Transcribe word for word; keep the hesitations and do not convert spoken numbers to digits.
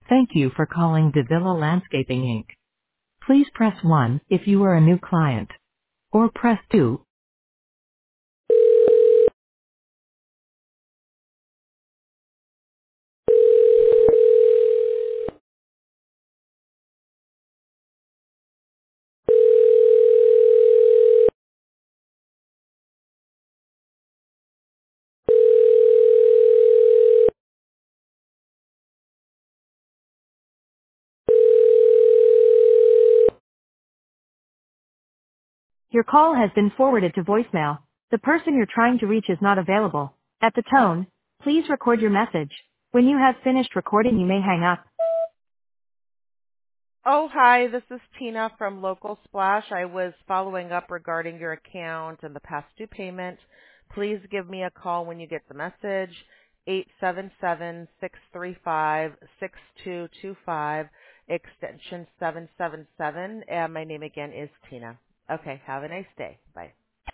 Thank you for calling Davila Landscaping Incorporated. Please press one if you are a new client, or press two. Your call has been forwarded to voicemail. The person you're trying to reach is not available. At the tone, please record your message. When you have finished recording, you may hang up. Oh, hi, this is Tina from Local Splash. I was following up regarding your account and the past due payment. Please give me a call when you get the message, eight seven seven, six three five, six two two five, extension seven seven seven, and my name again is Tina. Okay, have a nice day. Bye.